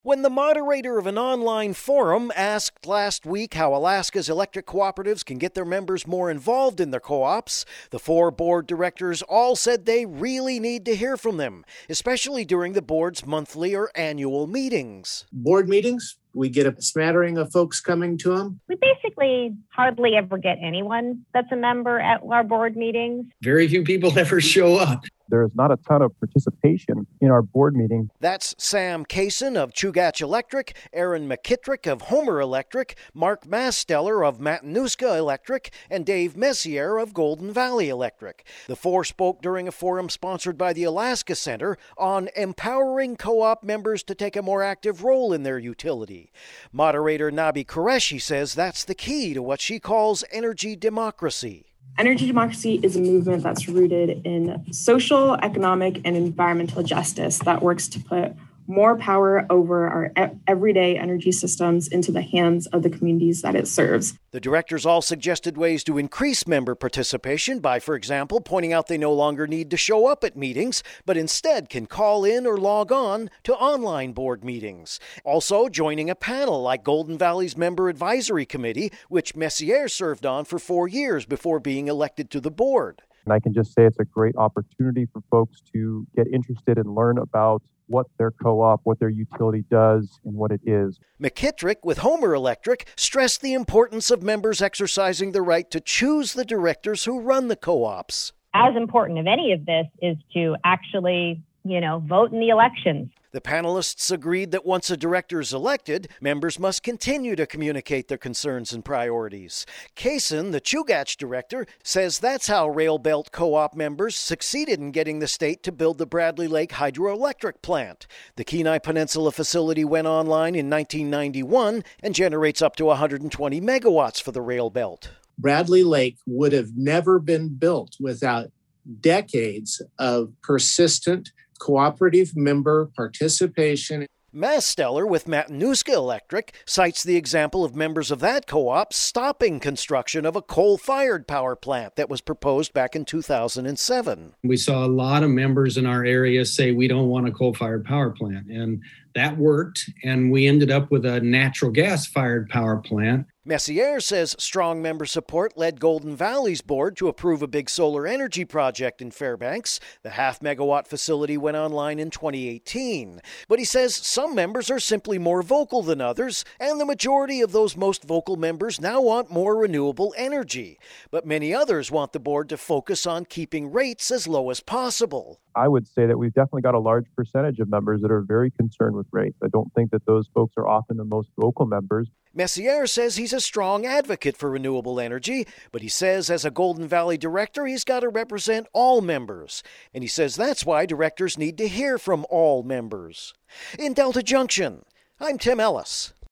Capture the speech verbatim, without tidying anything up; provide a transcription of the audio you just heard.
When the moderator of an online forum asked last week how Alaska's electric cooperatives can get their members more involved in their co-ops, the four board directors all said they really need to hear from them, especially during the board's monthly or annual meetings. Board meetings, we get a smattering of folks coming to them. We basically hardly ever get anyone that's a member at our board meetings. Very few people ever show up. There's not a ton of participation in our board meeting. That's Sam Kaysen of Chugach Electric, Aaron McKittrick of Homer Electric, Mark Masteller of Matanuska Electric, and Dave Messier of Golden Valley Electric. The four spoke during a forum sponsored by the Alaska Center on empowering co-op members to take a more active role in their utility. Moderator Nabi Qureshi says that's the key to what she calls energy democracy. Energy democracy is a movement that's rooted in social, economic, and environmental justice that works to put more power over our e- everyday energy systems into the hands of the communities that it serves. The directors all suggested ways to increase member participation by, for example, pointing out they no longer need to show up at meetings, but instead can call in or log on to online board meetings. Also, joining a panel like Golden Valley's Member Advisory Committee, which Messier served on for four years before being elected to the board. And I can just say it's a great opportunity for folks to get interested and learn about what their co-op, what their utility does, and what it is. McKittrick with Homer Electric stressed the importance of members exercising the right to choose the directors who run the co-ops. As important of any of this is to actually, you know, vote in the elections. The panelists agreed that once a director is elected, members must continue to communicate their concerns and priorities. Kaysen, the Chugach director, says that's how Railbelt Co-op members succeeded in getting the state to build the Bradley Lake hydroelectric plant. The Kenai Peninsula facility went online in nineteen ninety-one and generates up to one hundred twenty megawatts for the Railbelt. Bradley Lake would have never been built without decades of persistent cooperative member participation. Masteller with Matanuska Electric cites the example of members of that co-op stopping construction of a coal-fired power plant that was proposed back in two thousand seven. We saw a lot of members in our area say we don't want a coal-fired power plant, and that worked, and we ended up with a natural gas-fired power plant. Messier says strong member support led Golden Valley's board to approve a big solar energy project in Fairbanks. The half-megawatt facility went online in twenty eighteen. But he says some members are simply more vocal than others, and the majority of those most vocal members now want more renewable energy. But many others want the board to focus on keeping rates as low as possible. I would say that we've definitely got a large percentage of members that are very concerned with rates. I don't think that those folks are often the most vocal members. Messier says he's a strong advocate for renewable energy, but he says as a Golden Valley director, he's got to represent all members. And he says that's why directors need to hear from all members. In Delta Junction, I'm Tim Ellis.